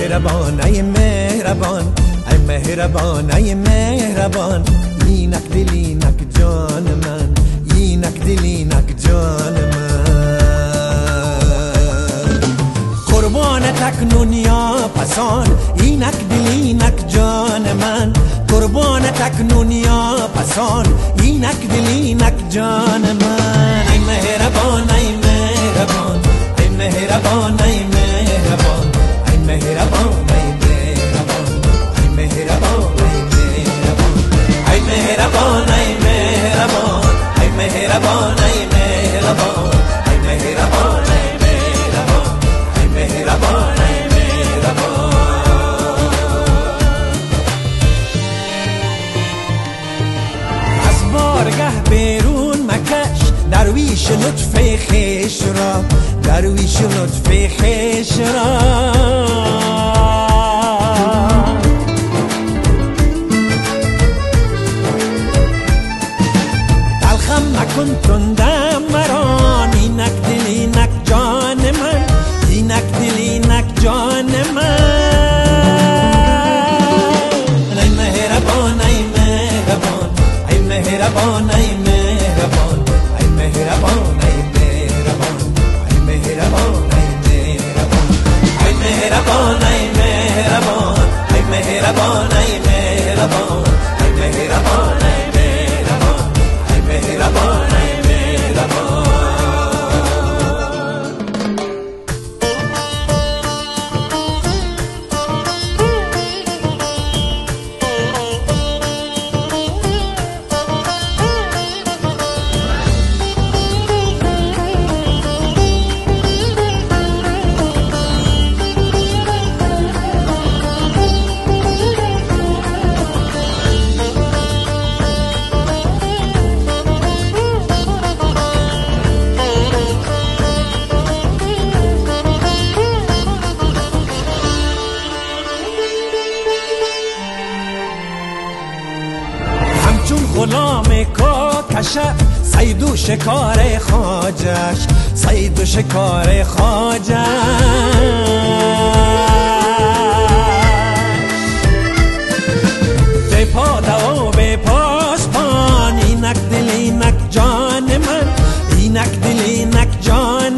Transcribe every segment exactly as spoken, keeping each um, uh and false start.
مهربان ای مهربان ای مهربان ای مهربان اینک دل اینک جان من اینک دل اینک جان من قربان تکنون یا پسان اینک دل اینک جان من قربان تکنون یا پسان اینک دل اینک جان من ای مهربان ای مهربان ای مهربان ای مهربان ای مهربان ای مهربان ای مهربان ای مهربان ای مهربان ای مهربان ای مهربان ای مهربان ای مهربان ای مهربان ای مهربان از بارگه بیرون مکش درویش لطف خویش را درویش لطف خویش را تلخم مکن تندم مران اینک دل اینک جان من اینک دل اینک جان من ای مهربان ای مهربان ای مهربان ای مهربان ای مهربان ای مهربان ای مهربان ای مهربان ای مهربان ای مهربان ای مهربان ای مهربان ای مهربان ای مهربان ای مهربان ای مهربان غلام کاکش صید و شکار خواجش صید و شکار خواجش به پادا و به پاسبان اینک دل اینک جان من اینک دل اینک جان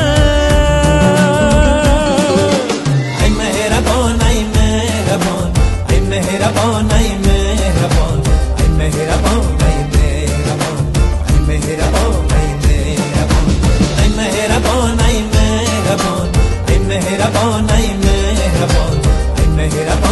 من ای مهربان ای مهربان ای مهربان ای مهربان ای مهربان ای مهربان ای مهربان ای مهربان ای مهربان ای مهربان ای مهربان ای مهربان ای مهربان